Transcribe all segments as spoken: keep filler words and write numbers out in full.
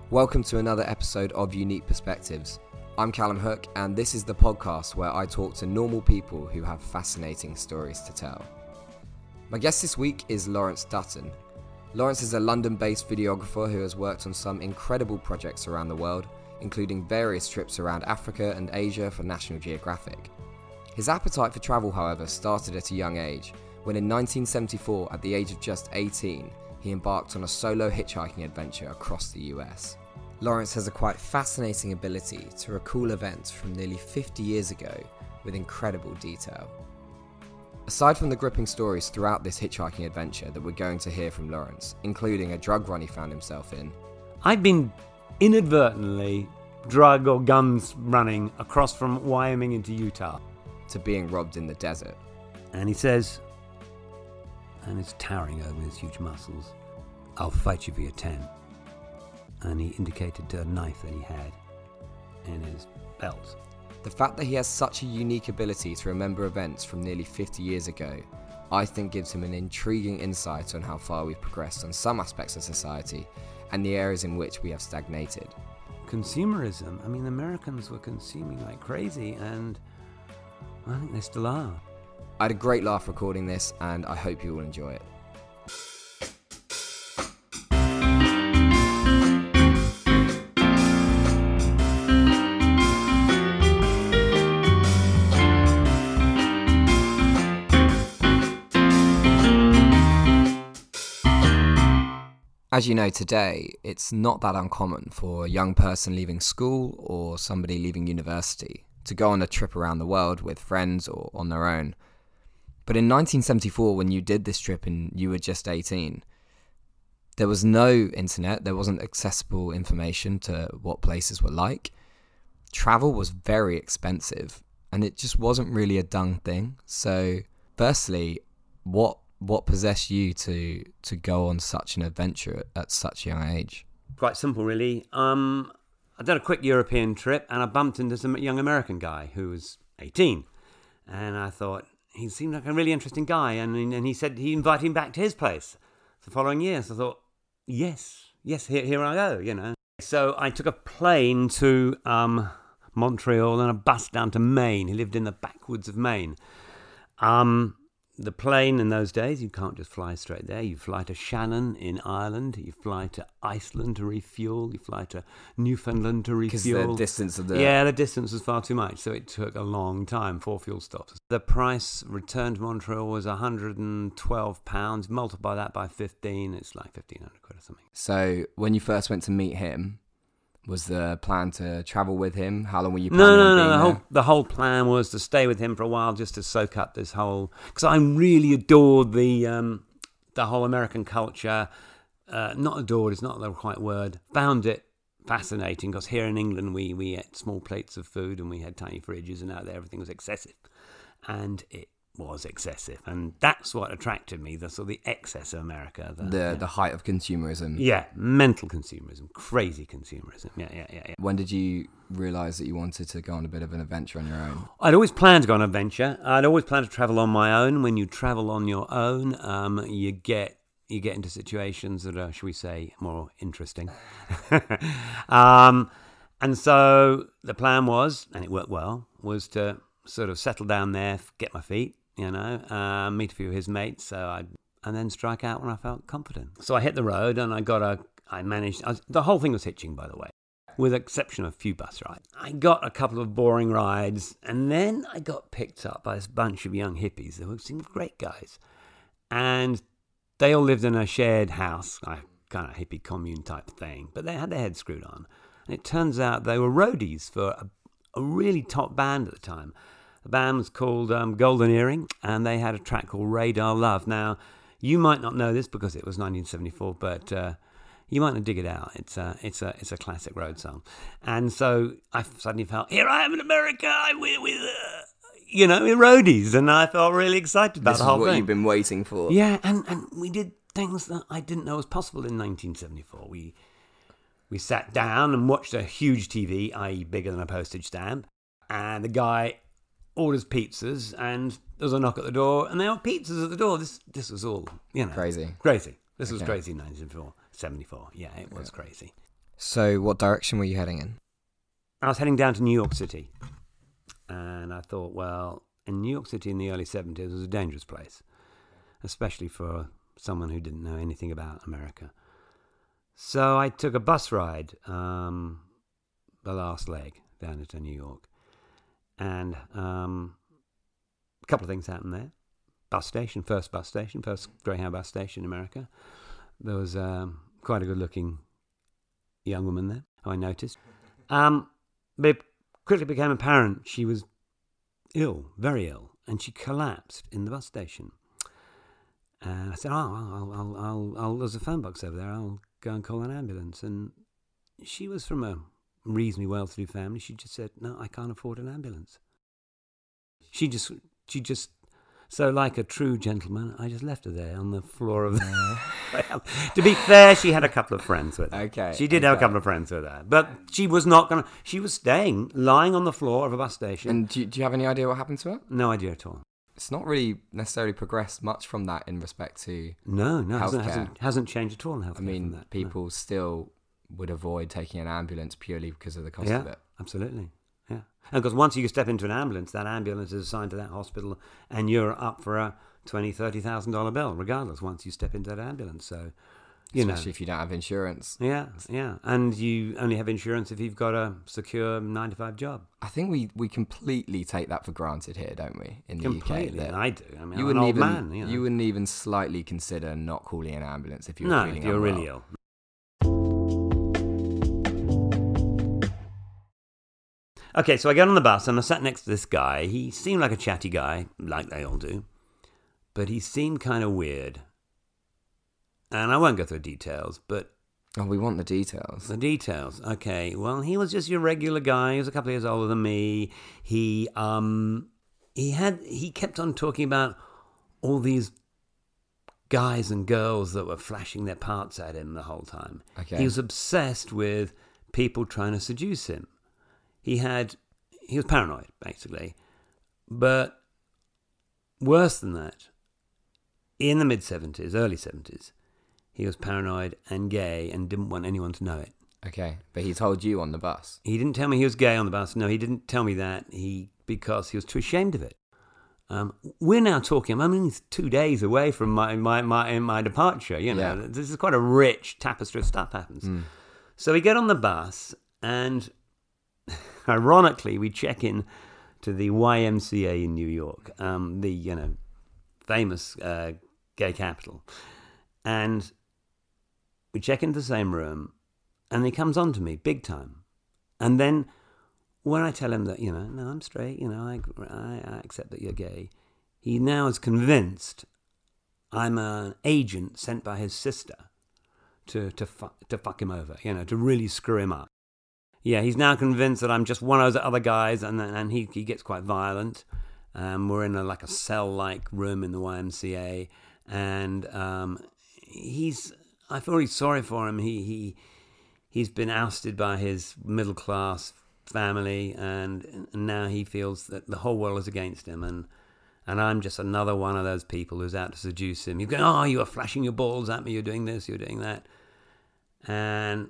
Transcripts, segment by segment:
Welcome to another episode of Unique Perspectives. I'm Callum Hook, and this is the podcast where I talk to normal people who have fascinating stories to tell. My guest this week is Lawrence Dutton. Lawrence is a London-based videographer who has worked on some incredible projects around the world, including various trips around Africa and Asia for National Geographic. His appetite for travel, however, started at a young age, when in nineteen seventy-four, at the age of just eighteen, he embarked on a solo hitchhiking adventure across the U S. Lawrence has a quite fascinating ability to recall events from nearly fifty years ago with incredible detail. Aside from the gripping stories throughout this hitchhiking adventure that we're going to hear from Lawrence, including a drug run he found himself in, I'd been inadvertently drug or guns running across from Wyoming into Utah. to being robbed in the desert. And he says, and he's towering over his huge muscles, "I'll fight you for your ten." And he indicated a knife that he had in his belt. The fact that he has such a unique ability to remember events from nearly fifty years ago, I think gives him an intriguing insight on how far we've progressed on some aspects of society and the areas in which we have stagnated. Consumerism. I mean, Americans were consuming like crazy, and I think they still are. I had a great laugh recording this, and I hope you will enjoy it. As you know, today, it's not that uncommon for a young person leaving school or somebody leaving university to go on a trip around the world with friends or on their own. But in nineteen seventy-four, when you did this trip and you were just eighteen, there was no internet, there wasn't accessible information to what places were like. Travel was very expensive, and it just wasn't really a done thing. So, firstly, what what possessed you to to go on such an adventure at, at such a young age? Quite simple, really. Um, I did a quick European trip, and I bumped into some young American guy who was eighteen, and I thought he seemed like a really interesting guy, and and he said he invited him back to his place the following year. So I thought, yes, yes, here here I go, you know. So I took a plane to um, Montreal and a bus down to Maine. He lived in the backwoods of Maine. Um. The plane in those days, you can't just fly straight there. You fly to Shannon in Ireland. You fly to Iceland to refuel. You fly to Newfoundland to refuel. Because the distance of the... Yeah, the distance was far too much, so it took a long time, four fuel stops. The price return to Montreal was one hundred twelve pounds. Multiply that by fifteen, it's like fifteen hundred quid or something. So, when you first went to meet him, was the plan to travel with him? How long were you planning No, no, on no. being The there? whole, the whole plan was to stay with him for a while, just to soak up this whole. Because I really adored the um, the whole American culture. Uh, not adored is not the right word. Found it fascinating because here in England we we ate small plates of food and we had tiny fridges, and out there everything was excessive, and it was excessive, and that's what attracted me. The sort of the excess of America. The The, yeah. the height of consumerism. yeah, mental consumerism, crazy consumerism. Yeah, yeah, yeah, yeah. When did you realise that you wanted to go on a bit of an adventure on your own? I'd always planned to go on an adventure. I'd always planned to travel on my own. When you travel on your own, um, you get you get into situations that are, shall we say, more interesting. um, and so the plan was, and it worked well, was to sort of settle down there, get my feet, you know, uh, meet a few of his mates, so I and then strike out when I felt confident. So I hit the road, and I got a, I managed. I was, the whole thing was hitching, by the way, with the exception of a few bus rides. I got a couple of boring rides, and then I got picked up by this bunch of young hippies who seemed great guys, and they all lived in a shared house, like kind of hippie commune type thing, but they had their heads screwed on, and it turns out they were roadies for a, a really top band at the time. The band was called um, Golden Earring, and they had a track called Radar Love. Now, you might not know this because it was nineteen seventy-four, but uh, you might not dig it out. It's a, it's a, it's a classic road song. And so I suddenly felt, here I am in America, I'm with, with uh, you know, with roadies, and I felt really excited about This the is whole what thing. you've been waiting for. Yeah, and, and we did things that I didn't know was possible in nineteen seventy-four. We we sat down and watched a huge T V, that is bigger than a postage stamp, and the guy orders pizzas, and there's a knock at the door, and there were pizzas at the door. This this was all, you know. Crazy. Crazy. This was Okay. crazy in nineteen seventy-four. Yeah, it was Yeah. crazy. So what direction were you heading in? I was heading down to New York City. And I thought, well, in New York City in the early seventies was a dangerous place, especially for someone who didn't know anything about America. So I took a bus ride, um, the last leg, down to New York. And um, a couple of things happened there. Bus station, first bus station, first Greyhound bus station in America. There was um, quite a good-looking young woman there, who I noticed. Um, but it quickly became apparent she was ill, very ill, and she collapsed in the bus station. And I said, oh, I'll, I'll, I'll, I'll, there's a phone box over there. I'll go and call an ambulance. And she was from a reasonably well-to-do family. She just said, no, I can't afford an ambulance. She just, she just, so like a true gentleman, I just left her there on the floor of the... To be fair, she had a couple of friends with her. Okay. She did okay. have a couple of friends with her. But she was not going to... She was staying, lying on the floor of a bus station. And do you, do you have any idea what happened to her? No idea at all. It's not really necessarily progressed much from that in respect to No, no, hasn't, healthcare. hasn't, hasn't changed at all in healthcare. I mean, from that, people no. still would avoid taking an ambulance purely because of the cost yeah, of it. Absolutely. Yeah. And because once you step into an ambulance, that ambulance is assigned to that hospital and you're up for a twenty thousand dollars, thirty thousand dollars bill, regardless, once you step into that ambulance. So, you Especially know. if you don't have insurance. Yeah, yeah. And you only have insurance if you've got a secure nine to five job. I think we, we completely take that for granted here, don't we, in the Completely, U K? and I do. I mean, you I'm an wouldn't old even, man. You, know. you wouldn't even slightly consider not calling an ambulance if you were no, feeling if you're unwell. really ill. Okay, so I get on the bus and I sat next to this guy. He seemed like a chatty guy, like they all do. But he seemed kind of weird. And I won't go through details, but... Oh, we want the details. The details. Okay, well, he was just your regular guy. He was a couple of years older than me. He, um... He had... He kept on talking about all these guys and girls that were flashing their parts at him the whole time. Okay. He was obsessed with people trying to seduce him. He had, he was paranoid, basically. But worse than that, in the mid-seventies, early seventies, he was paranoid and gay and didn't want anyone to know it. Okay, but he told you on the bus. He didn't tell me he was gay on the bus. No, he didn't tell me that He because he was too ashamed of it. Um, we're now talking, I mean, it's two days away from my, my, my, my departure, you know. Yeah. This is quite a rich tapestry of stuff happens. Mm. So we get on the bus and... Ironically, we check in to the Y M C A in New York, um, the you know famous uh, gay capital, and we check into the same room, and he comes on to me big time, and then when I tell him that you know no I'm straight, you know I I, I accept that you're gay, he now is convinced I'm an agent sent by his sister to to fu- to fuck him over, you know, to really screw him up. Yeah, he's now convinced that I'm just one of those other guys, and and he, he gets quite violent. Um, we're in a, like a cell-like room in the Y M C A, and um, he's I feel really sorry for him. He he he's been ousted by his middle-class family, and, and now he feels that the whole world is against him, and and I'm just another one of those people who's out to seduce him. He's going, oh, you are flashing your balls at me. You're doing this. You're doing that, and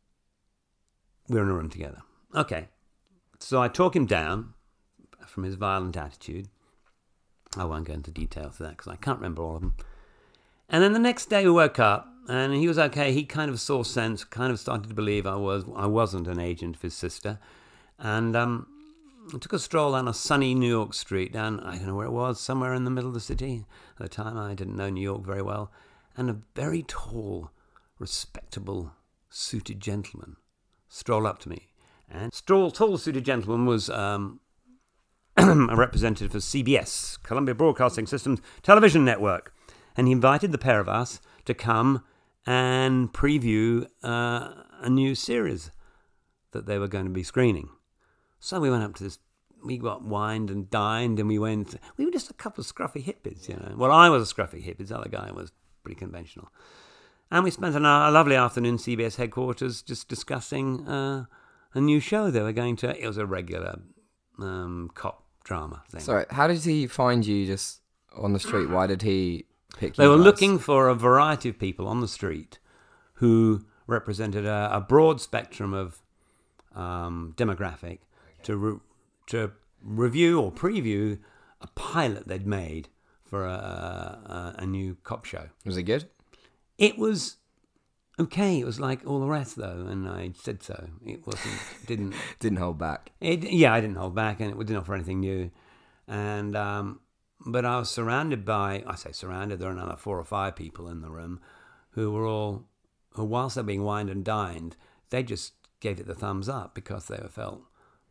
we're in a room together. Okay. So I talk him down from his violent attitude. I won't go into details of that because I can't remember all of them. And then the next day we woke up and he was okay. He kind of saw sense, kind of started to believe I, was, I wasn't an agent of his sister. And um, I took a stroll down a sunny New York street, down, I don't know where it was, somewhere in the middle of the city. At the time I didn't know New York very well. And a very tall, respectable, suited gentleman strolled up to me. And tall, tall suited gentleman was um, a representative for C B S, Columbia Broadcasting System's television network. And he invited the pair of us to come and preview uh, a new series that they were going to be screening. So we went up to this, we got wined and dined, and we went, we were just a couple of scruffy hippies, you know. Well, I was a scruffy hippie, the other guy was pretty conventional. And we spent an, a lovely afternoon in C B S headquarters just discussing uh, a new show they were going to. It was a regular um, cop drama thing. Sorry, how did he find you just on the street? Why did he pick you They were guys? looking for a variety of people on the street who represented a, a broad spectrum of um, demographic to re- to review or preview a pilot they'd made for a, a, a new cop show. Was it good? It was okay. It was like all the rest, though, and I said so. It wasn't. Didn't Didn't hold back. It, yeah, I didn't hold back, and it didn't offer anything new. And um, but I was surrounded by, I say surrounded, there were another four or five people in the room who were all, who whilst they're being wined and dined, they just gave it the thumbs up because they were felt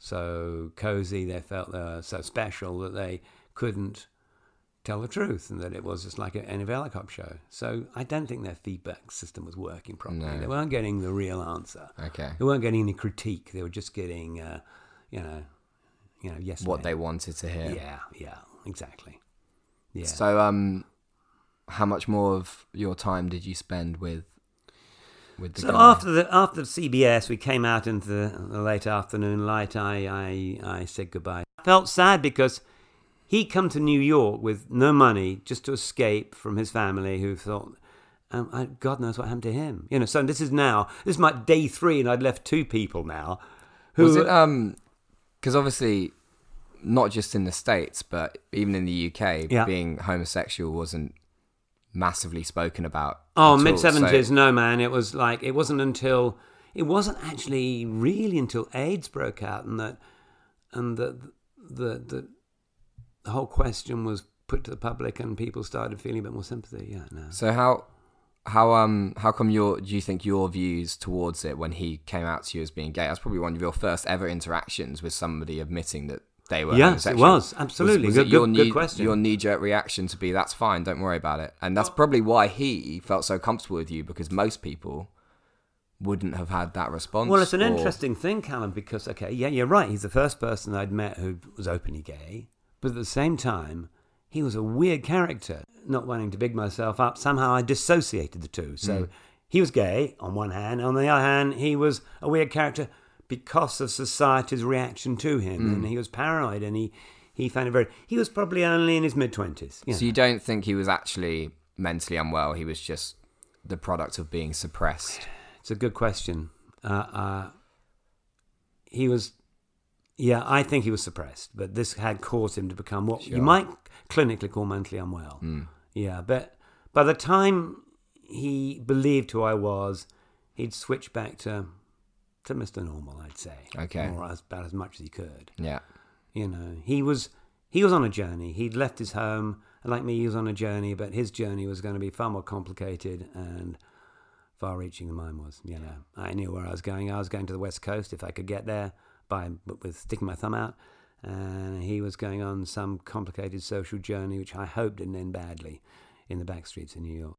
so cozy, they felt they were so special that they couldn't tell the truth, and that it was just like a, any other cop show. So I don't think their feedback system was working properly. No. They weren't getting the real answer. Okay. They weren't getting any critique. They were just getting, uh, you know, you know, yes, What ma'am. they wanted to hear. Yeah, yeah, exactly. Yeah. So, um, how much more of your time did you spend with with the So guy? after the after C B S, we came out into the, the late afternoon light. I, I I said goodbye. I felt sad because he come to New York with no money just to escape from his family, who thought, um, I, God knows what happened to him. You know. So this is now this is my day three, and I'd left two people now. Who Was it um? Because obviously, not just in the States, but even in the U K, Yeah. being homosexual wasn't massively spoken about. Oh, at all. mid seventies, So- no man. It was like it wasn't until it wasn't actually really until AIDS broke out, and that and the the the, the whole question was put to the public, and people started feeling a bit more sympathy. Yeah, no. So how how um how come your do you think your views towards it when he came out to you as being gay? That's probably one of your first ever interactions with somebody admitting that they were Yes, it homosexual. was absolutely Was, was good. it your good, knee, good question. Your knee-jerk reaction to be that's fine, don't worry about it, and that's probably why he felt so comfortable with you, because most people wouldn't have had that response. Well, it's an or- interesting thing, Callum, because okay, yeah, you're right. He's the first person I'd met who was openly gay, but at the same time, he was a weird character. Not wanting to big myself up, somehow I dissociated the two. So Mm. he was gay on one hand, on the other hand, he was a weird character because of society's reaction to him, Mm. and he was paranoid, and he he found it very. He was probably only in his mid twenties. So you don't think he was actually mentally unwell? He was just the product of being suppressed. It's a good question. Uh, uh, he was, yeah, I think he was suppressed, but this had caused him to become what Sure. you might clinically call mentally unwell. Mm. Yeah, but by the time he believed who I was, he'd switched back to to Mister Normal, I'd say. Okay. Or as, about as much as he could. Yeah. You know, he was he was on a journey. He'd left his home, and like me, he was on a journey, but his journey was going to be far more complicated and far-reaching than mine was. You know, I knew where I was going. I was going to the West Coast if I could get there by with sticking my thumb out, and he was going on some complicated social journey, which I hope didn't end badly in the back streets of New York.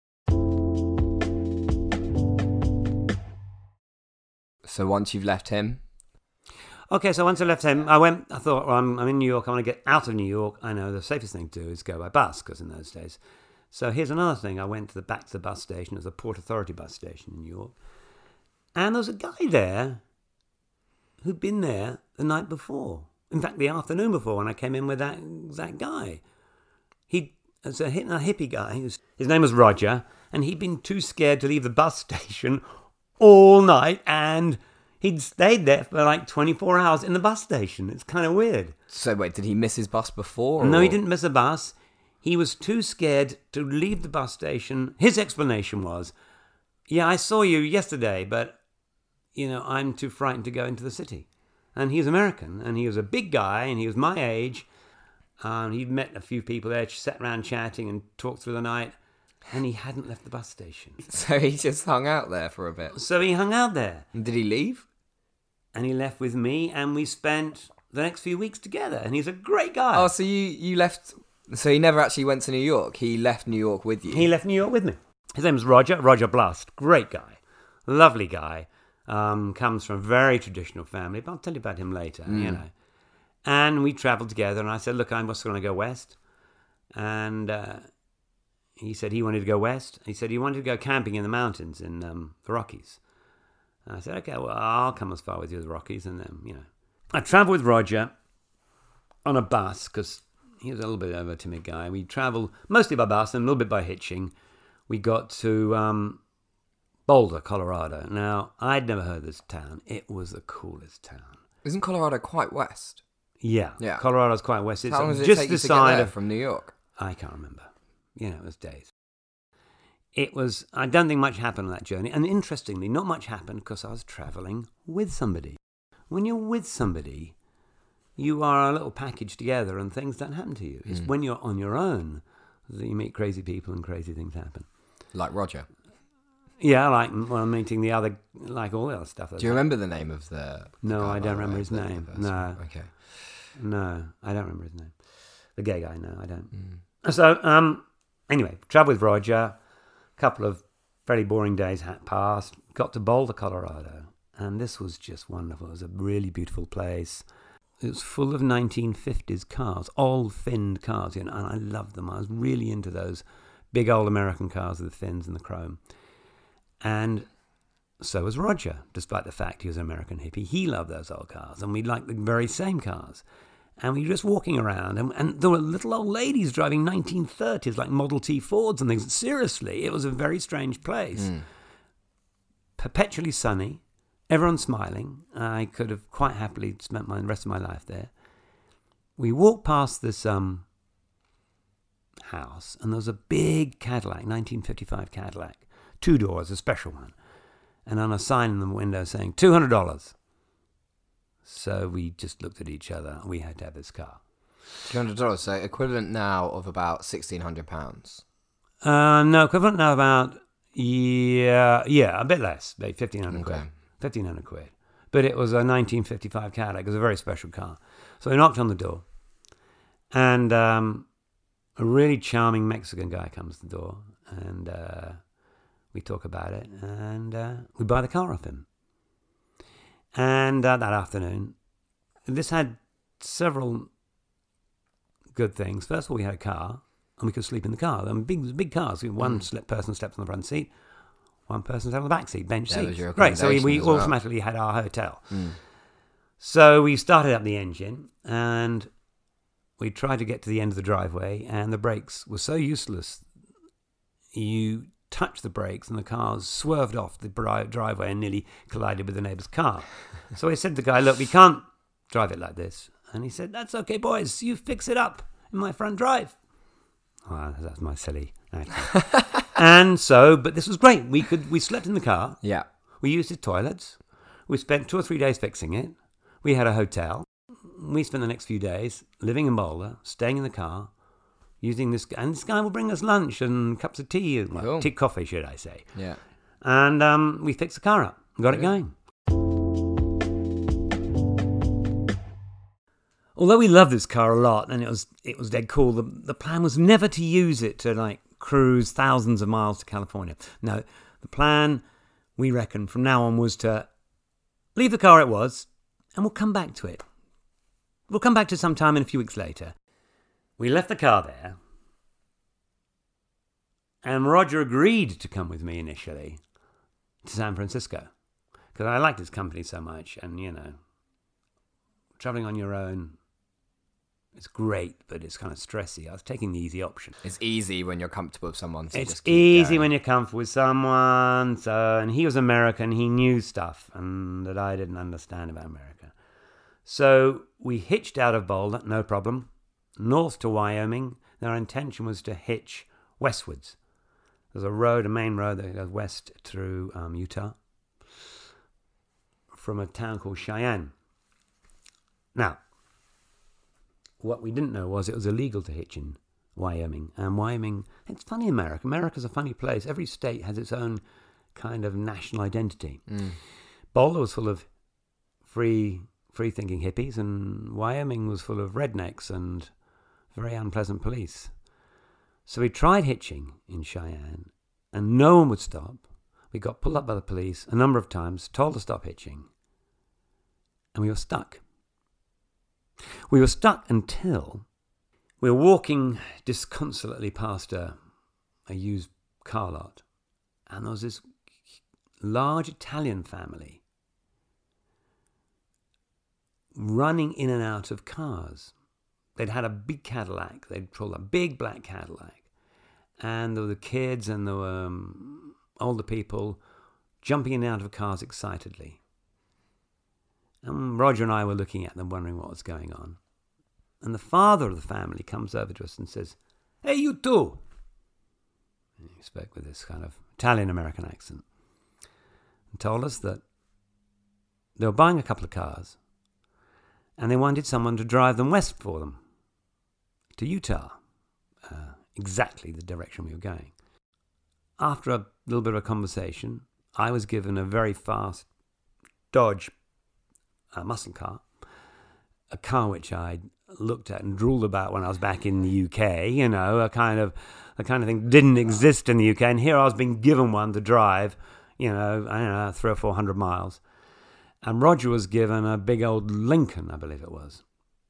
So once you've left him, Okay, so once I left him, I went, I thought, well, I'm, I'm in New York, I want to get out of New York. I know the safest thing to do is go by bus, because in those days. So here's another thing. I went to the back to the bus station. It was a Port Authority bus station in New York. And there was a guy there who'd been there the night before. In fact, the afternoon before, when I came in with that that guy. He was a, hip- a hippie guy. He was, his name was Roger, and he'd been too scared to leave the bus station all night, and he'd stayed there for like twenty-four hours in the bus station. It's kind of weird. so wait, did he miss his bus before? No, or- he didn't miss a bus. He was too scared to leave the bus station. His explanation was, yeah, I saw you yesterday, but, you know, I'm too frightened to go into the city. And he was American, and he was a big guy, and he was my age. Um, he'd met a few people there, sat around chatting and talked through the night, and he hadn't left the bus station. So he just hung out there for a bit. So he hung out there. And did he leave? And he left with me, and we spent the next few weeks together. And he's a great guy. Oh, so you, you left... So he never actually went to New York. He left New York with you. He left New York with me. His name was Roger, Roger Blust. Great guy. Lovely guy. Um, comes from a very traditional family, but I'll tell you about him later, Mm. you know. And we travelled together, and I said, look, I'm just going to go west. And uh, he said he wanted to go west. He said he wanted to go camping in the mountains in um, the Rockies. And I said, okay, well, I'll come as far with you as the Rockies. And then, you know. I travelled with Roger on a bus, because he was a little bit of a timid guy. We travelled mostly by bus and a little bit by hitching. We got to um, Boulder, Colorado. Now, I'd never heard of this town. It was the coolest town. Isn't Colorado quite west? Yeah, Yeah. Colorado's quite west. It's How long does it just take the you to side get there of from New York? I can't remember. You know, it was days. It was. I don't think much happened on that journey. And interestingly, not much happened because I was traveling with somebody. When you're with somebody, you are a little package together, and things don't happen to you. It's Mm. when you're on your own that you meet crazy people and crazy things happen. Like Roger. Yeah, like well, meeting the other, like all the other stuff. Do you remember the name of the... the No, guy, I by don't the remember way, his the- name. the person? No. Okay. No, I don't remember his name. The gay guy, no, I don't. Mm. So, um, anyway, traveled with Roger. A couple of very boring days had passed. Got to Boulder, Colorado. And this was just wonderful. It was a really beautiful place. It was full of nineteen fifties cars, old finned cars, you know, and I loved them. I was really into those big old American cars with the fins and the chrome. And so was Roger, despite the fact he was an American hippie. He loved those old cars, and we liked the very same cars. And we were just walking around, and, and there were little old ladies driving nineteen thirties, like Model T Fords and things. Seriously, it was a very strange place. Mm. Perpetually sunny, everyone smiling. I could have quite happily spent my, the rest of my life there. We walked past this um, house, and there was a big Cadillac, nineteen fifty-five Cadillac. Two doors, a special one. And on a sign in the window saying, two hundred dollars. So we just looked at each other. We had to have this car. two hundred dollars, so equivalent now of about sixteen hundred pounds. Uh, no, equivalent now about, yeah, yeah, a bit less, about fifteen hundred Okay. quid. fifteen hundred quid. But it was a nineteen fifty-five Cadillac. It was a very special car. So we knocked on the door. And um, a really charming Mexican guy comes to the door. And... Uh, We talk about it, and uh, we buy the car off him. And uh, that afternoon, this had several good things. First of all, we had a car, and we could sleep in the car. And big, big cars. One mm. person slept on the front seat, one person slept on the back seat, bench That seats. was your Great. So we, we accommodation as well. automatically had our hotel. Mm. So we started up the engine, and we tried to get to the end of the driveway, and the brakes were so useless. You touched the brakes and the car swerved off the driveway and nearly collided with the neighbour's car. So I said to the guy, look, we can't drive it like this. And he said, that's okay, boys. You fix it up in my front drive. Oh, that's my silly accent. And so, but this was great. We could, we slept in the car. Yeah. We used the toilets. We spent two or three days fixing it. We had a hotel. We spent the next few days living in Boulder, staying in the car, using this, and this guy will bring us lunch and cups of tea, well, Cool. tea, coffee, should I say. Yeah. And um, we fixed the car up and got it going. Although we loved this car a lot, and it was it was dead cool, the, the plan was never to use it to, like, cruise thousands of miles to California. No, the plan, we reckon, from now on was to leave the car it was, and we'll come back to it. We'll come back to it sometime in a few weeks later. We left the car there, and Roger agreed to come with me initially to San Francisco, because I liked his company so much, and, you know, traveling on your own, it's great, but it's kind of stressy. I was taking the easy option. It's easy when you're comfortable with someone. So It's just keep easy going. when you're comfortable with someone. So, and he was American. He knew stuff and that I didn't understand about America. So we hitched out of Boulder, no problem, north to Wyoming. And our intention was to hitch westwards. There's a road, a main road that goes west through um, Utah from a town called Cheyenne. Now, what we didn't know was it was illegal to hitch in Wyoming. And Wyoming, it's funny in America. America's a funny place. Every state has its own kind of national identity. Mm. Boulder was full of free, free-thinking hippies, and Wyoming was full of rednecks and very unpleasant police. So we tried hitching in Cheyenne, and no one would stop. We got pulled up by the police a number of times, told to stop hitching, and we were stuck. We were stuck until we were walking disconsolately past a, a used car lot, and there was this large Italian family running in and out of cars. They'd had a big Cadillac. They'd pulled a big black Cadillac, and there were the kids and there were um, older people jumping in and out of cars excitedly. And Roger and I were looking at them, wondering what was going on. And the father of the family comes over to us and says, "Hey, you two!" And he spoke with this kind of Italian-American accent and told us that they were buying a couple of cars and they wanted someone to drive them west for them to Utah, uh, exactly the direction we were going. After a little bit of a conversation, I was given a very fast Dodge uh, muscle car, a car which I looked at and drooled about when I was back in the U K, you know, a kind of the kind of thing didn't exist in the U K, and here I was being given one to drive, you know, I don't know, three or four hundred miles. And Roger was given a big old Lincoln, I believe it was,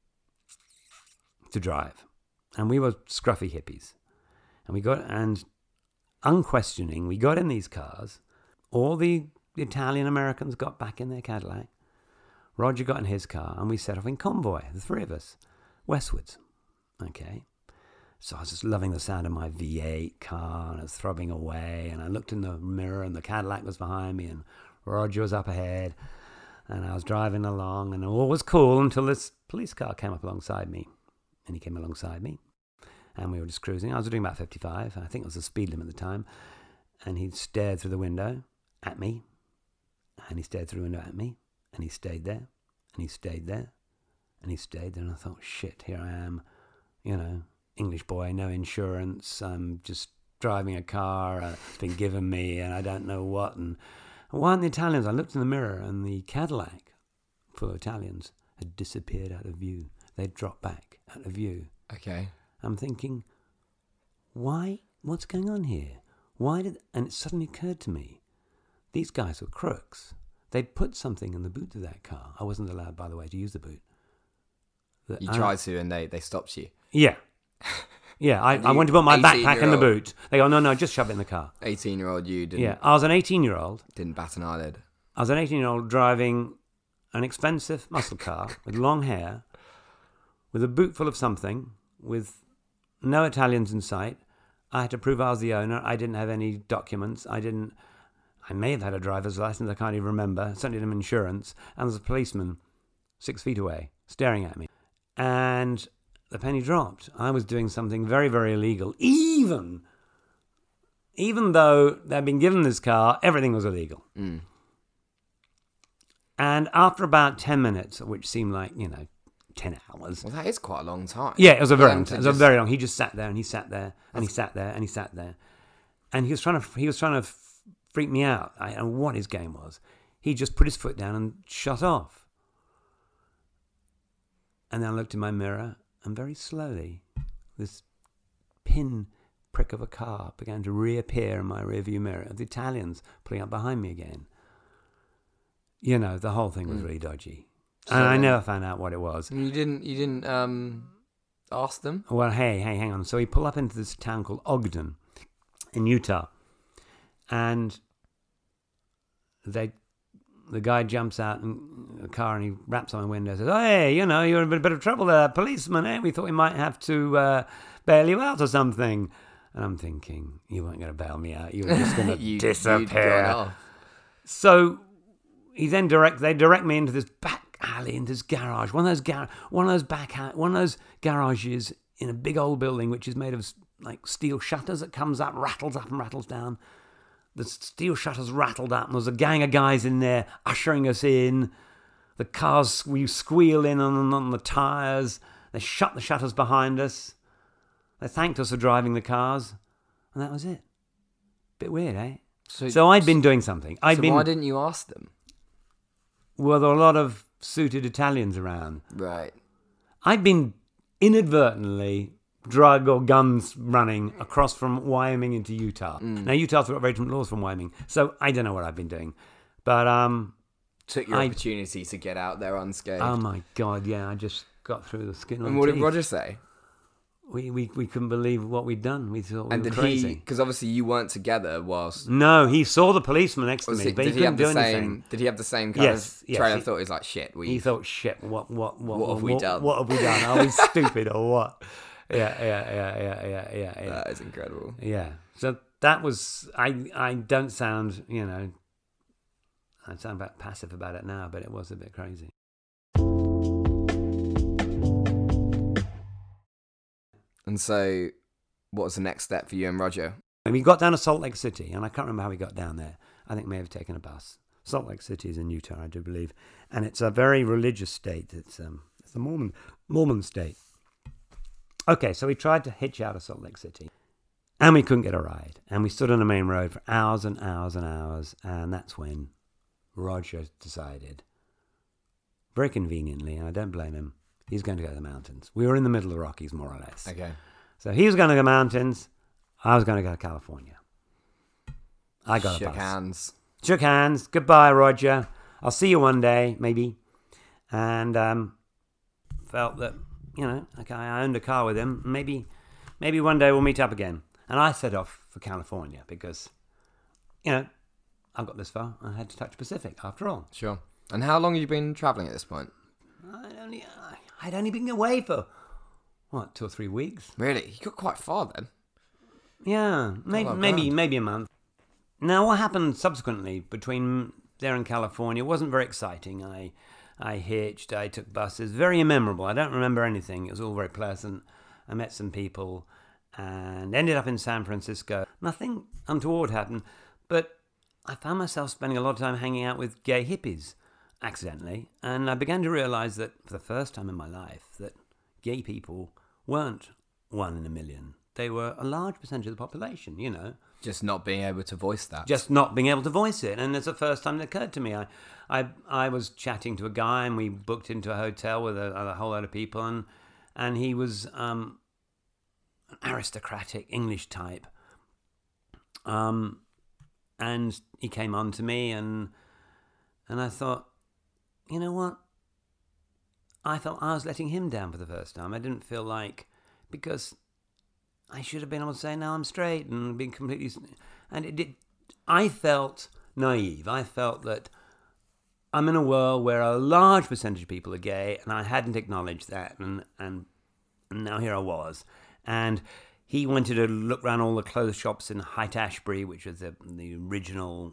to drive. And we were scruffy hippies. And we got, and unquestioning, we got in these cars. All the Italian Americans got back in their Cadillac. Roger got in his car, and we set off in convoy, the three of us, westwards. Okay. So I was just loving the sound of my V eight car, and I was throbbing away, and I looked in the mirror, and the Cadillac was behind me, and Roger was up ahead, and I was driving along, and all was cool until this police car came up alongside me. And he came alongside me, and we were just cruising. I was doing about fifty-five. I think it was the speed limit at the time. And he stared through the window at me, and he stared through the window at me, and he stayed there, and he stayed there, and he stayed there. And I thought, shit, here I am, you know, English boy, no insurance. I'm just driving a car. Uh, it's been given me, and I don't know what. And why aren't the Italians? I looked in the mirror, and the Cadillac, full of Italians, had disappeared out of view. They'd dropped back out of view. Okay. I'm thinking, why? What's going on here? Why did? And it suddenly occurred to me, these guys were crooks. They'd put something in the boot of that car. I wasn't allowed, by the way, to use the boot. That You I- tried to, and they, they stopped you. Yeah. Yeah, I, I You went to put my backpack in the eighteen-year-old boot. They go, no, no, just shove it in the car. eighteen-year-old you didn't Yeah, I was an eighteen-year-old. didn't bat an eyelid. I was an eighteen-year-old driving an expensive muscle car with long hair, with a boot full of something, with no Italians in sight. I had to prove I was the owner. I didn't have any documents. I didn't. I may have had a driver's license. I can't even remember. Certainly didn't have insurance. And there's a policeman six feet away staring at me. And the penny dropped. I was doing something very, very illegal. Even, even though they'd been given this car, everything was illegal. Mm. And after about ten minutes, which seemed like, you know, ten hours. Well, that is quite a long time. Yeah, it was a very For long them to time. It was a just- very long. He just sat there and he sat there and he sat there and he sat there, and he was trying to he was trying to f- freak me out. I don't know what his game was. He just put his foot down and shut off. And then I looked in my mirror, and very slowly, this pin prick of a car began to reappear in my rearview mirror. The Italians pulling up behind me again. You know, the whole thing was Mm. really dodgy, So and I then- never found out what it was. You didn't you didn't um ask them? Well, hey, hey, hang on. So we pull up into this town called Ogden in Utah, and they, the guy jumps out in the car and he raps on my window and says, "Oh, hey, you know, you're in a bit of trouble there, policeman, eh? We thought we might have to uh, bail you out or something." And I'm thinking, you weren't going to bail me out. You were just going to You- you'd disappear. gone off. So he then direct they direct me into this back alley, into this garage, one of those gar- one of those back ha- one of those garages in a big old building which is made of like steel shutters that comes up, rattles up and rattles down. The steel shutters rattled up, and there's a gang of guys in there ushering us in. The cars we squeal in on, on the tires. They shut the shutters behind us. They thanked us for driving the cars, and that was it. Bit weird, eh? So, So I'd been doing something. I'd so been why didn't you ask them? Well, there were a lot of suited Italians around. Right. I'd been inadvertently drug or guns running across from Wyoming into Utah. Mm. Now, Utah's got very different laws from Wyoming, so I don't know what I've been doing. But, um, Took your I- opportunity to get out there unscathed. oh my God, yeah, I just got through the skin on and what did teeth. Roger say? We, we, we couldn't believe what we'd done. We thought we And were did crazy. he? Because obviously you weren't together whilst. No, he saw the policeman next to Was me, he, but he did he couldn't have do the anything. same? Did he have the same kind Yes, of yes, train he- of thought? He's like, shit. We. He thought, shit, what, what, what, What have we done? What have we done? Are we stupid or what? Yeah, yeah, yeah, yeah, yeah, yeah, yeah. That is incredible. Yeah. So that was, I I don't sound, you know, I sound about passive about it now, but it was a bit crazy. And so, what was the next step for you and Roger? And we got down to Salt Lake City, and I can't remember how we got down there. I think we may have taken a bus. Salt Lake City is in Utah, I do believe, and it's a very religious state. It's um, it's a Mormon Mormon state. Okay, so we tried to hitch out of Salt Lake City, and we couldn't get a ride. And we stood on the main road for hours and hours and hours, and that's when Roger decided, very conveniently, and I don't blame him, he's going to go to the mountains. We were in the middle of the Rockies, more or less. Okay. So he was going to the mountains, I was going to go to California. I got Shook a bus. hands. Shook hands. Goodbye, Roger. I'll see you one day, maybe. And um, felt that, you know, okay, I owned a car with him. Maybe, maybe one day we'll meet up again. And I set off for California because, you know, I got this far. I had to touch Pacific after all. Sure. And how long have you been travelling at this point? I'd only, I'd only been away for, what, two or three weeks? Really? You got quite far then. Yeah, maybe, maybe, maybe a month. Now, what happened subsequently between there and California wasn't very exciting. I I hitched, I took buses, very memorable. I don't remember anything. It was all very pleasant. I met some people and ended up in San Francisco. Nothing untoward happened, but I found myself spending a lot of time hanging out with gay hippies, accidentally, and I began to realize that for the first time in my life that gay people weren't one in a million. They were a large percentage of the population, you know. Just not being able to voice that. Just not being able to voice it. And it's the first time it occurred to me. I I, I was chatting to a guy, and we booked into a hotel with a, a whole lot of people, and and he was um, an aristocratic English type. Um, and he came on to me, and and I thought, you know what? I felt I was letting him down for the first time. I didn't feel like, because I should have been able to say, no, I'm straight, and been completely... And it did. I felt naive. I felt that I'm in a world where a large percentage of people are gay, and I hadn't acknowledged that, and and, and now here I was. And he wanted to look around all the clothes shops in Haight-Ashbury, which was the, the original...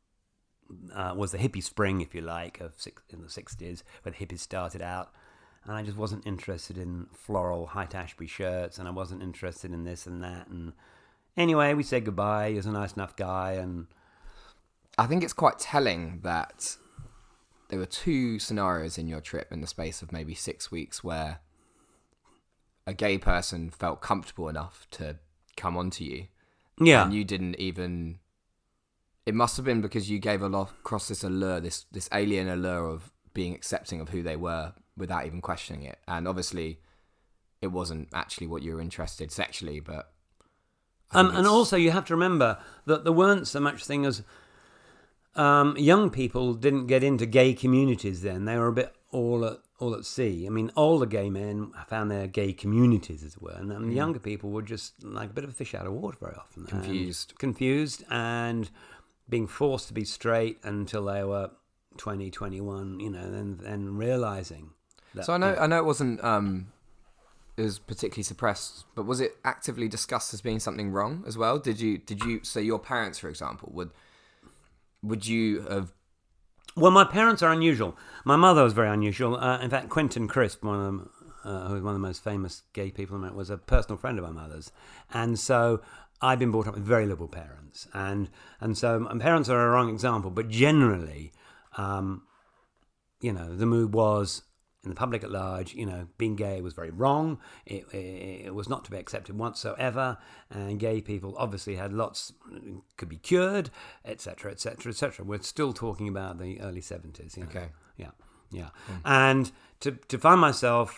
Uh, was the hippie spring, if you like, of six, in the sixties, where the hippies started out. And I just wasn't interested in floral Haight-Ashbury shirts, and I wasn't interested in this and that. And anyway, we said goodbye. He was a nice enough guy, and I think it's quite telling that there were two scenarios in your trip in the space of maybe six weeks where a gay person felt comfortable enough to come onto you. Yeah. And you didn't even... It must have been because you gave a lot across this allure, this this alien allure of being accepting of who they were without even questioning it. And obviously, it wasn't actually what you were interested sexually, but... Um, and also, you have to remember that there weren't so much thing as... Um, young people didn't get into gay communities then. They were a bit all at, all at sea. I mean, older gay men found their gay communities, as it were. And, and mm. younger people were just like a bit of a fish out of water very often. Confused. And confused and being forced to be straight until they were twenty, twenty-one, you know, and then realising... That, so I know, you know, I know it wasn't... Um, it was particularly suppressed, but was it actively discussed as being something wrong as well? Did you... Did you... So your parents, for example, would... Would you have... Well, my parents are unusual. My mother was very unusual. Uh, in fact, Quentin Crisp, one of them, uh, who was one of the most famous gay people in America, was a personal friend of my mother's. And so I've been brought up with very liberal parents. And and so my parents are a wrong example. But generally, um, you know, the mood was, in the public at large, you know, being gay was very wrong. It, it, it was not to be accepted whatsoever. And gay people obviously had lots, could be cured, et cetera, et cetera, et cetera. We're still talking about the early seventies. You know? Okay. Yeah, yeah. Mm. And to to find myself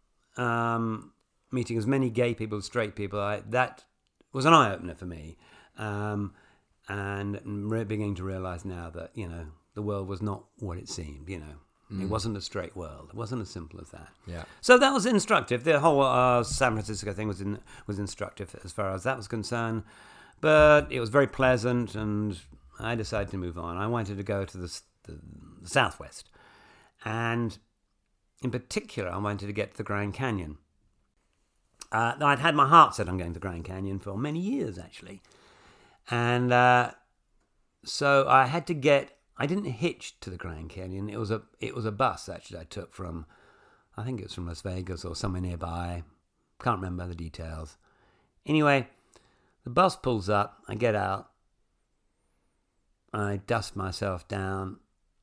um, meeting as many gay people as straight people, I, that was an eye-opener for me. Um, and re- beginning to realise now that, you know, the world was not what it seemed, you know. Mm. It wasn't a straight world. It wasn't as simple as that. Yeah. So that was instructive. The whole uh, San Francisco thing was in, was instructive as far as that was concerned. But it was very pleasant, and I decided to move on. I wanted to go to the, the, the Southwest. And in particular, I wanted to get to the Grand Canyon. Uh, I'd had my heart set on going to the Grand Canyon for many years, actually. And uh, so I had to get I didn't hitch to the Grand Canyon. It was a it was a bus actually I took from, I think it was from Las Vegas or somewhere nearby. Can't remember the details. Anyway, the bus pulls up. I get out. I dust myself down.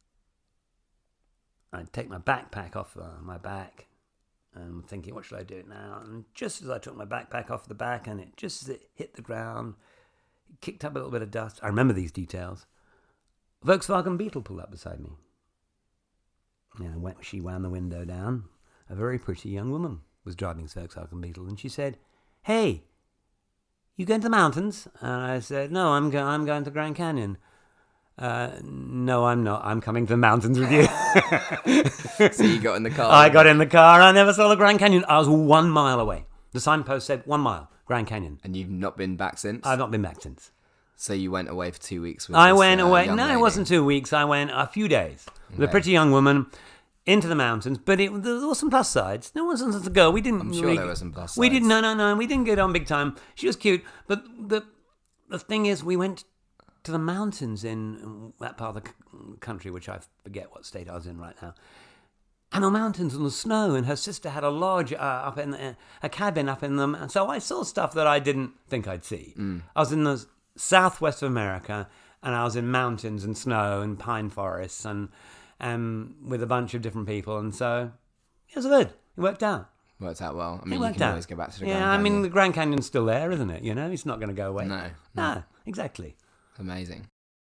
I take my backpack off uh, my back. And I'm thinking, what should I do now? And just as I took my backpack off the back, and it just as it hit the ground, it kicked up a little bit of dust. I remember these details. A Volkswagen Beetle pulled up beside me. Yeah, when she wound the window down. A very pretty young woman was driving this Volkswagen Beetle, and she said, "Hey, you going to the mountains?" And I said, "No, I'm go- I'm going to Grand Canyon." Uh, no, I'm not. I'm coming to the mountains with you. So you got in the car? I got in the car. I never saw the Grand Canyon. I was one mile away. The signpost said one mile, Grand Canyon. And you've not been back since? I've not been back since. So you went away for two weeks with I this, went uh, away. young No, lady. it wasn't two weeks. I went a few days with Okay. a pretty young woman into the mountains. But it, there were some plus sides. There wasn't a girl. We didn't. I'm sure really, there were some plus We sides. didn't. No, no, no. We didn't get on big time. She was cute. But the the thing is, we went to the mountains in that part of the c- country, which I forget what state I was in right now. And the mountains and the snow, and her sister had a lodge uh, up in the, a cabin up in them, and so I saw stuff that I didn't think I'd see. Mm. I was in the southwest of America, and I was in mountains and snow and pine forests, and um, with a bunch of different people, and so it was good. It worked out. Worked out well. I mean, It you worked can out. always go back to the yeah, Grand I Canyon. mean the Grand Canyon's still there, isn't it? You know, it's not going to go away. No, no, exactly. Amazing.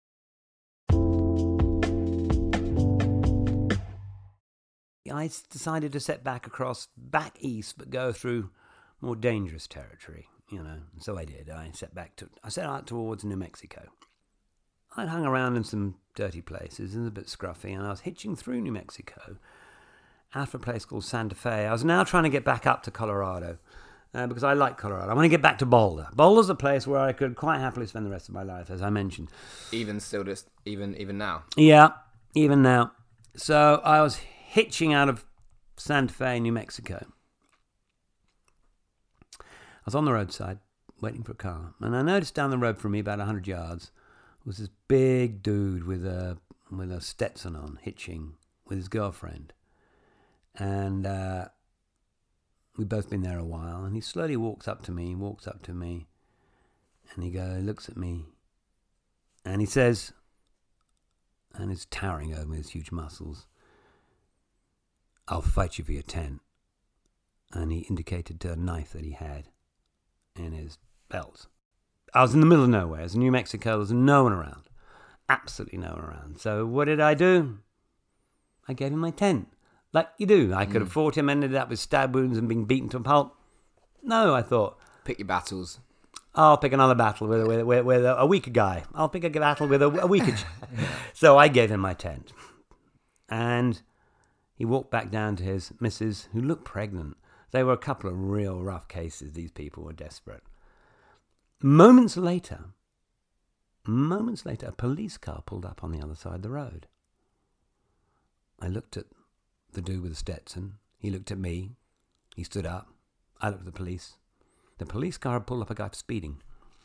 I decided to set back across, back east, but go through more dangerous territory, you know. And so I did. I set back to, I set out towards New Mexico. I'd hung around in some dirty places and a bit scruffy, and I was hitching through New Mexico out of a place called Santa Fe. I was now trying to get back up to Colorado uh, because I like Colorado. I want to get back to Boulder. Boulder's a place where I could quite happily spend the rest of my life, as I mentioned. Even still, just even even now. Yeah, even now. So I was hitching out of Santa Fe, New Mexico. I was on the roadside waiting for a car, and I noticed down the road from me, about one hundred yards, was this big dude with a with a Stetson on, hitching with his girlfriend. And uh, we'd both been there a while, and he slowly walks up to me, walks up to me, and he go, looks at me, and he says, and he's towering over me, his huge muscles, "I'll fight you for your tent." And he indicated to a knife that he had in his belt. I was in the middle of nowhere. It was in New Mexico. There's no one around. Absolutely no one around. So what did I do? I gave him my tent. Like you do. I could have fought him, ended up with stab wounds and being beaten to a pulp. No, I thought, Pick your battles. I'll pick another battle with, with, with, with a weaker guy. I'll pick a battle with a, a weaker guy. So I gave him my tent. And he walked back down to his missus, who looked pregnant. They were a couple of real rough cases. These people were desperate. Moments later, moments later, a police car pulled up on the other side of the road. I looked at the dude with the Stetson. He looked at me. He stood up. I looked at the police. The police car had pulled up a guy for speeding.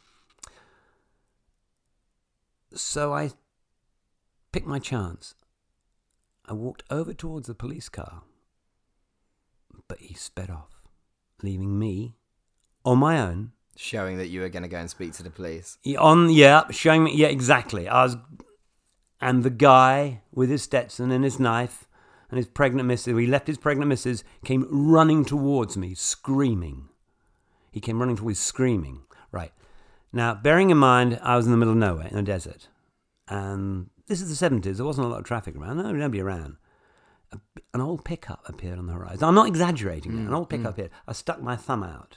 So I picked my chance. I walked over towards the police car, but he sped off, leaving me on my own. Showing that you were going to go and speak to the police. He- On yeah, showing me yeah, exactly. I was, and the guy with his Stetson and his knife and his pregnant missus, he left his pregnant missus, came running towards me, screaming. He came running towards, screaming. Right. Now, bearing in mind, I was in the middle of nowhere, in a desert. And this is the seventies. There wasn't a lot of traffic around. No, nobody around. A, an old pickup appeared on the horizon. I'm not exaggerating. Mm, an old pickup mm. appeared. I stuck my thumb out.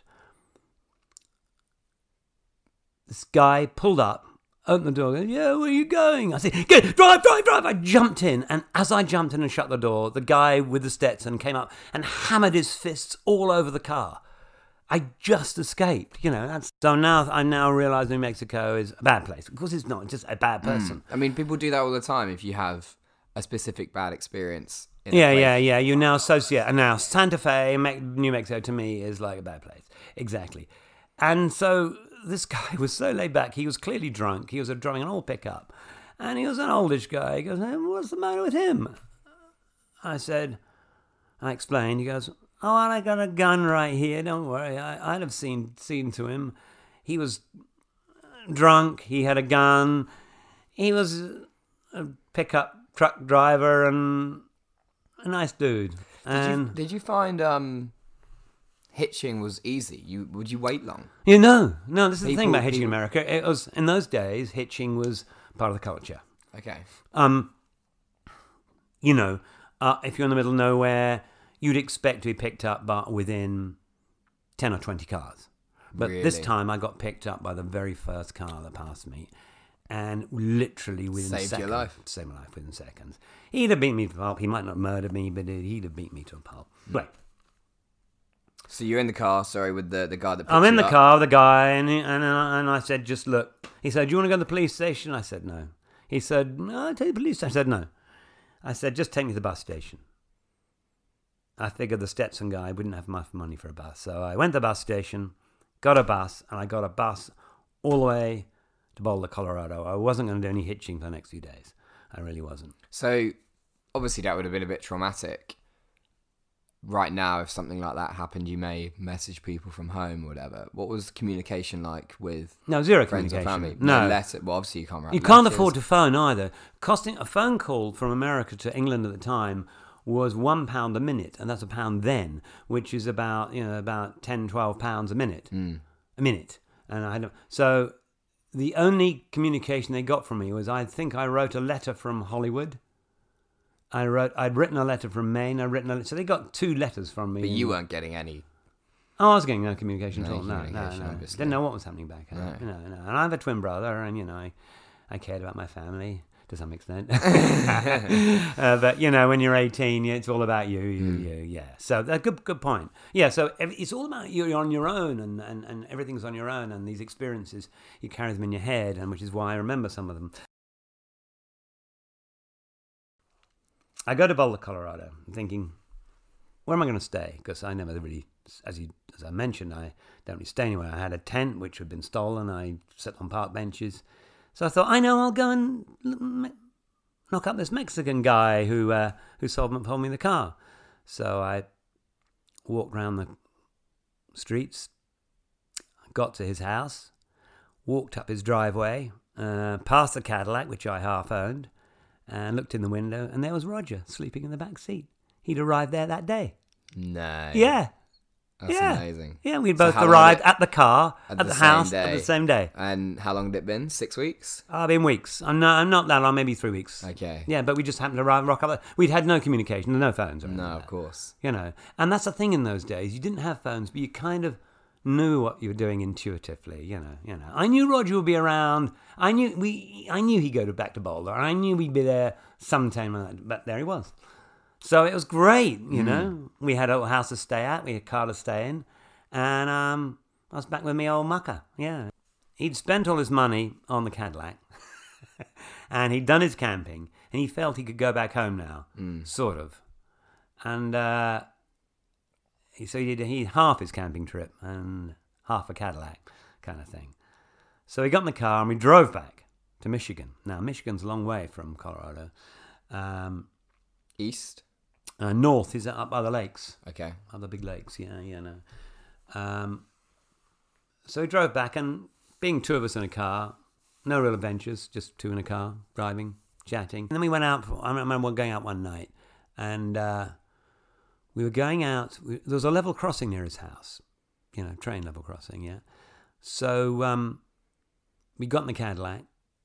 This guy pulled up, opened the door, goes, "Yeah, where are you going?" I said, "Get, drive, drive, drive." I jumped in, and as I jumped in and shut the door, the guy with the Stetson came up and hammered his fists all over the car. I just escaped, you know. That's, so now I now realise New Mexico is a bad place. Of course it's not, it's just a bad person. Mm. I mean, people do that all the time if you have a specific bad experience. In Yeah, a place. yeah, yeah. You now associate, and now Santa Fe, New Mexico, to me is like a bad place. Exactly. And so this guy was so laid back. He was clearly drunk. He was driving an old pickup. And he was an oldish guy. He goes, hey, what's the matter with him? I said, I explained. He goes, oh, I got a gun right here. Don't worry. I, I'd have seen seen to him. He was drunk. He had a gun. He was a pickup truck driver and a nice dude. Did And you, did you find um, hitching was easy? You would you wait long? you know, no, this is the thing People- about hitching in people- America. It was in those days, hitching was part of the culture. Okay. Um, you know, uh, if you're in the middle of nowhere, you'd expect to be picked up, but within ten or twenty cars. But this Really? time, I got picked up by the very first car that passed me, and literally within Saved your seconds, life. saved my life within seconds. He'd have beat me to a pulp. He might not have murdered me, but he'd have beat me to a pulp. Hmm. Right. So you're in the car, sorry, with the, the guy that picked I'm in you the up. car with the guy, and he, and I- and I said, just look. He said, do you want to go to the police station? I said, no. He said, no, I'll take the police station. I said, no. I said, just take me to the bus station. I figured the Stetson guy wouldn't have enough money for a bus. So I went to the bus station, got a bus, and I got a bus all the way to Boulder, Colorado. I wasn't going to do any hitching for the next few days. I really wasn't. So obviously that would have been a bit traumatic. Right now, if something like that happened, you may message people from home or whatever. What was communication like with No, zero friends or communication. family? No. letter. Well, obviously you can't write You can't letters. afford to phone either. Costing a phone call from America to England at the time was one pound a minute, and that's a pound then, which is about you know about ten, twelve pounds a minute, Mm. a minute. And I don't. So the only communication they got from me was I think I wrote a letter from Hollywood. I wrote. I'd written a letter from Maine. I'd written a. So they got two letters from me. But you and- weren't getting any. Oh, I was getting no communication at No all. No, no, communication, no. obviously. Didn't know what was happening back home. No. No, no. And I have a twin brother, and you know, I, I cared about my family to some extent. uh, but you know, when you're eighteen, it's all about you, you, Mm. you. Yeah. So that good, good point. Yeah. So ev- it's all about you. You're on your own, and, and and everything's on your own, and these experiences you carry them in your head, and which is why I remember some of them. I go to Boulder, Colorado, thinking, where am I going to stay? Because I never really, as you, as I mentioned, I don't really stay anywhere. I had a tent which had been stolen. I sat on park benches. So I thought, I know, I'll go and l- me- knock up this Mexican guy who uh, who sold me, sold me the car. So I walked around the streets, got to his house, walked up his driveway, uh, past the Cadillac, which I half owned, and looked in the window, and there was Roger sleeping in the back seat. He'd arrived there that day. No. Yeah. That's yeah. amazing. Yeah, we So both how long arrived did- at the car, at at, the the, same house, day? at the same day. And how long had it been? Six weeks? I've been weeks. I'm not, I'm not that long, maybe three weeks. Okay. Yeah, but we just happened to arrive, rock up. there. We'd had no communication, no phones or anything No, like of that, course. You know, and that's the thing in those days. You didn't have phones, but you kind of knew what you were doing intuitively. You know, you know. I knew Roger would be around. I knew we. I knew he'd go to back to Boulder. I knew we'd be there sometime, but there he was. So it was great. You Mm. know, we had a house to stay at. We had a car to stay in, and um, I was back with me old mucker. Yeah, he'd spent all his money on the Cadillac. And he'd done his camping, and he felt he could go back home now, Mm. sort of. And uh, he, so he did he half his camping trip and half a Cadillac kind of thing. So he got in the car and we drove back to Michigan. Now, Michigan's a long way from Colorado. Um, East? uh, north is up by the lakes, Okay. up the big lakes, yeah, yeah, no. Um, so we drove back, and being two of us in a car, no real adventures, just two in a car, driving, chatting. And then we went out, for, I remember going out one night, and uh, we were going out, we, there was a level crossing near his house, you know, train level crossing, yeah. So um, we got in the Cadillac,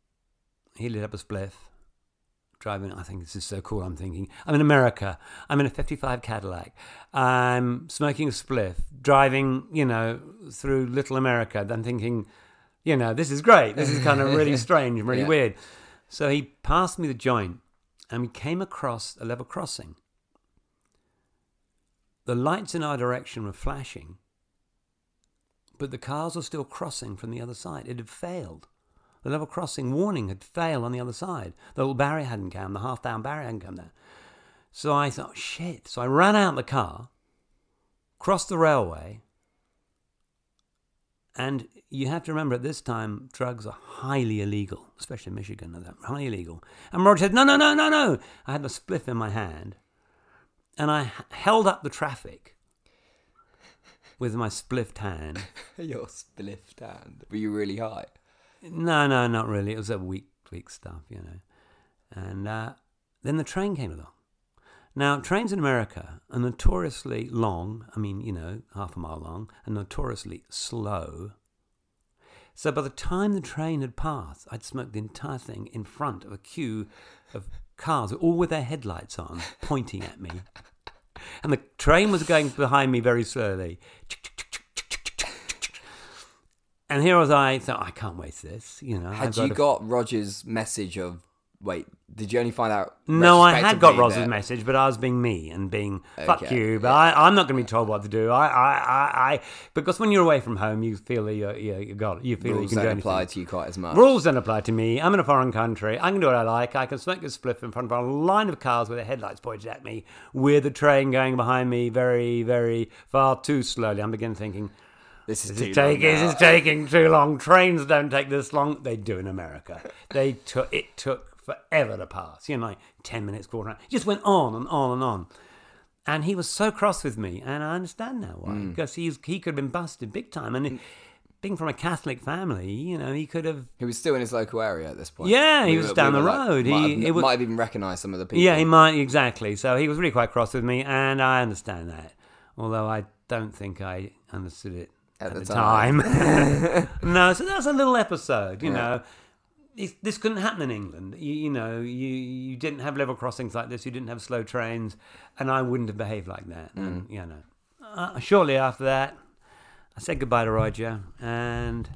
he lit up a spliff, driving, I think this is so cool, I'm thinking, I'm in America, I'm in a fifty-five Cadillac, I'm smoking a spliff, driving, you know, through little America, then thinking, you know, this is great, this is kind of really strange and really Yeah. weird. So he passed me the joint, and we came across a level crossing. The lights in our direction were flashing, but the cars were still crossing from the other side. It had failed. The level crossing warning had failed on the other side. The little barrier hadn't come, the half-down barrier hadn't come down. So I thought, shit. So I ran out the car, crossed the railway, And you have to remember at this time, drugs are highly illegal, especially in Michigan, they're highly illegal. And Roger said, no, no, no, no, no. I had the spliff in my hand, and I h- held up the traffic with my spliffed hand. Your spliffed hand. Were you really high? No, no, not really. It was a weak, weak stuff, you know. And uh, then the train came along. Now, trains in America are notoriously long, I mean, you know, half a mile long, and notoriously slow. So by the time the train had passed, I'd smoked the entire thing in front of a queue of cars, all with their headlights on, pointing at me. And the train was going behind me very slowly. And here was I, thought, I can't waste this, you know. Had you got Roger's message of, wait, did you only find out? No, I had got Roger's message, but I was being me and being, fuck Okay, you, but yeah. I, I'm not going to be told what to do. I, I, I, I, because when you're away from home, you feel that you're, you you got, you feel that you Rules can do don't anything. apply to you quite as much. Rules don't apply to me. I'm in a foreign country. I can do what I like. I can smoke a spliff in front of a line of cars with their headlights pointed at me, with the train going behind me very, very far too slowly. I'm beginning thinking, This is This too is, long take, now. this is taking too long. Trains don't take this long. They do in America. They took it took forever to pass. You know, like ten minutes, quarter hour. It just went on and on and on. And he was so cross with me, and I understand now why. Mm. Because he's he could have been busted big time. And it, being from a Catholic family, you know, he could have. He was still in his local area at this point. Yeah, he We was were- down we the were like- road. might, He- have, it was- might have even recognised some of the people. Yeah, he might exactly. So he was really quite cross with me, and I understand that. Although I don't think I understood it At at, the the time. No, so that's a little episode. You Yeah. know, it, this couldn't happen in England. You, you know, you you didn't have level crossings like this. You didn't have slow trains, and I wouldn't have behaved like that. Mm. And you know, uh, shortly after that, I said goodbye to Roger, and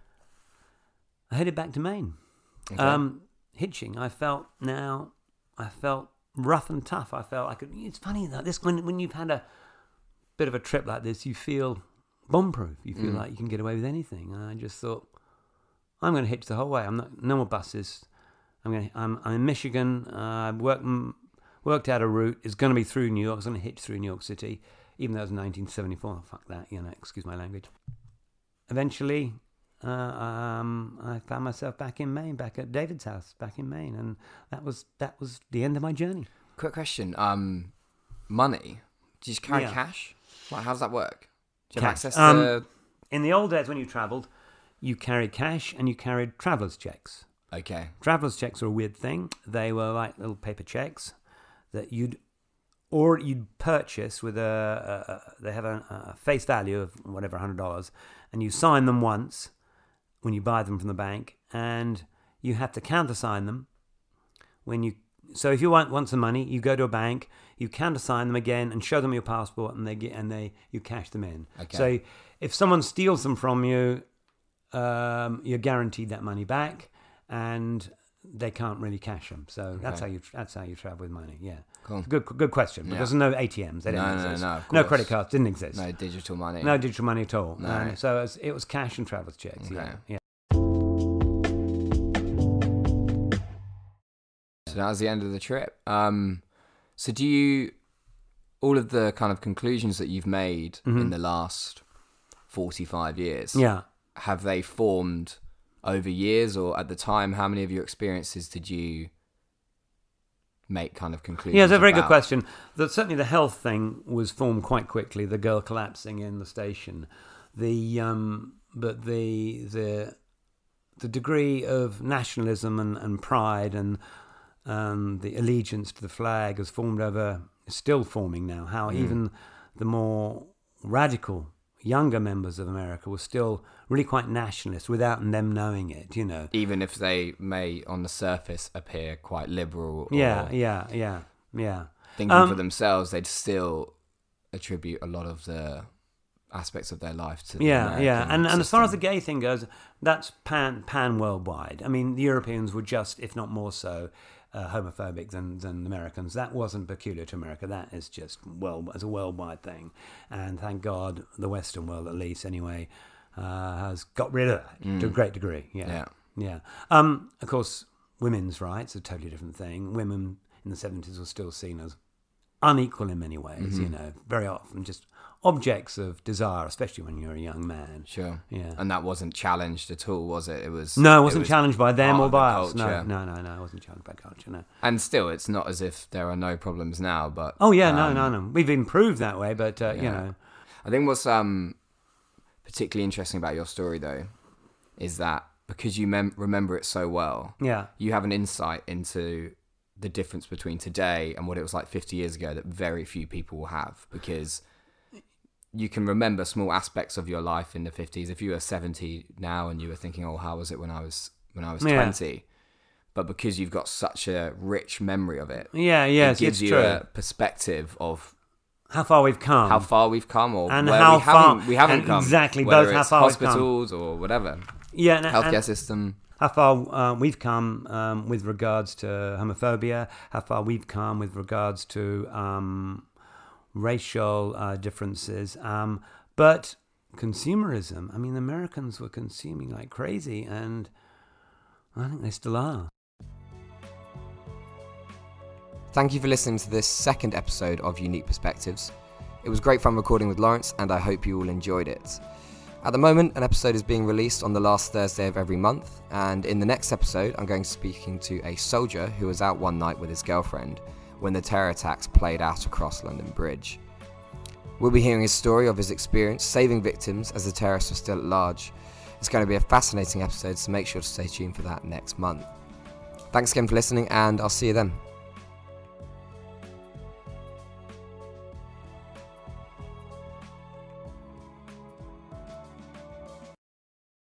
I headed back to Maine. Okay. Um, hitching. I felt now. I felt rough and tough. I felt I could. It's funny that this when when you've had a bit of a trip like this, you feel bomb-proof. You feel Mm. like you can get away with anything. And I just thought, I'm going to hitch the whole way. I'm not. No more buses. I'm going. I'm. I'm in Michigan. I uh, worked worked out a route. It's going to be through New York. I was going to hitch through New York City, even though it was nineteen seventy-four. Fuck that. You know. Excuse my language. Eventually, uh, um, I found myself back in Maine, back at David's house, back in Maine, and that was that was the end of my journey. Quick question. Um, money. Do you just carry Yeah. cash? Like, how does that work? Do you have Cash. access to... Um, In the old days, when you travelled, you carried cash and you carried travellers' checks. okay. Travellers' checks are a weird thing. They were like little paper checks that you'd or you'd purchase with a, a, a they have a, a face value of whatever one hundred dollars, and you sign them once when you buy them from the bank, and you have to countersign them when you. So if you want want some money, you go to a bank, you countersign them again, and show them your passport, and they get and they you cash them in. Okay. So if someone steals them from you, um, you're guaranteed that money back, and they can't really cash them. So that's how Okay. you that's how you travel with money. Yeah, Cool. good good question. Yeah. Because there's no A T Ms. They didn't No, no, exist. no, of no course. credit cards didn't exist. No digital money. No digital money at all. No. Um, so it was, it was cash and travelers checks. Okay. Yeah, yeah. So that was the end of the trip. Um, so do you... All of the kind of conclusions that you've made Mhm. in the last forty-five years, Yeah. have they formed over years, or at the time, how many of your experiences did you make kind of conclusions Yeah, it's a very good about? question. The, certainly the health thing was formed quite quickly. The girl collapsing in the station, the um, but the the the degree of nationalism and, and pride and um, the allegiance to the flag has formed over, is still forming now. How Mm. even the more radical younger members of America were still really quite nationalist without them knowing it. You know. Even if they may, on the surface, appear quite liberal or Yeah, yeah, yeah, yeah. thinking Um, for themselves, they'd still attribute a lot of the aspects of their life to the Yeah, yeah, American and and as far as the system. gay thing goes, that's pan pan worldwide. I mean, the Europeans were just, if not more so, uh, homophobic than than Americans. That wasn't peculiar to America. That is just world as a worldwide thing. And thank God, the Western world, at least anyway, uh, has got rid of that to a great degree. Yeah, Yeah. yeah. Um, of course, women's rights are a totally different thing. Women in the seventies were still seen as unequal in many ways, Mm-hmm. you know, very often just objects of desire, especially when you're a young man. Sure. Yeah. And that wasn't challenged at all, was it? It was. No, it wasn't was challenged by them part or of the by us. culture. No, no, no, no, it wasn't challenged by culture, no. And still, it's not as if there are no problems now, but. Oh, yeah, no, um, no, no. We've improved that way, but, uh, you Yeah. know. I think what's um particularly interesting about your story, though, is that because you mem- remember it so well, Yeah. you have an insight into the difference between today and what it was like fifty years ago that very few people will have, because you can remember small aspects of your life in the fifties. If you were seventy now and you were thinking, oh, how was it when I was when I was Yeah. twenty? But because you've got such a rich memory of it, Yeah, yes, it gives it's you true. a perspective of How far we've come. how far we've come, or And where how we haven't, far- we haven't and come. exactly, whether both how it's far we've come. hospitals or whatever, yeah, and, healthcare and system. how far uh, we've come um, with regards to homophobia, how far we've come with regards to um, racial uh, differences. Um, but consumerism, I mean, Americans were consuming like crazy, and I think they still are. Thank you for listening to this second episode of Unique Perspectives. It was great fun recording with Lawrence, and I hope you all enjoyed it. At the moment, an episode is being released on the last Thursday of every month, and in the next episode, I'm going to be speaking to a soldier who was out one night with his girlfriend when the terror attacks played out across London Bridge. We'll be hearing his story of his experience saving victims as the terrorists were still at large. It's going to be a fascinating episode, so make sure to stay tuned for that next month. Thanks again for listening, and I'll see you then.